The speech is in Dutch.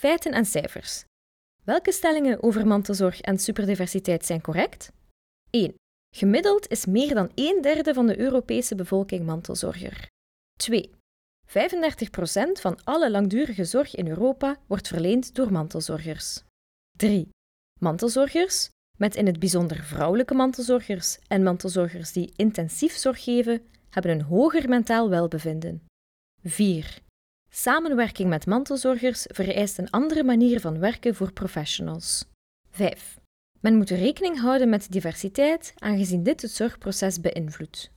feiten en cijfers. Welke stellingen over mantelzorg en superdiversiteit zijn correct? 1. Gemiddeld is meer dan 1/3 van de Europese bevolking mantelzorger. 2. 35% van alle langdurige zorg in Europa wordt verleend door mantelzorgers. 3. Mantelzorgers, met in het bijzonder vrouwelijke mantelzorgers en mantelzorgers die intensief zorg geven, hebben een hoger mentaal welbevinden. 4. Samenwerking met mantelzorgers vereist een andere manier van werken voor professionals. 5. Men moet rekening houden met diversiteit, aangezien dit het zorgproces beïnvloedt.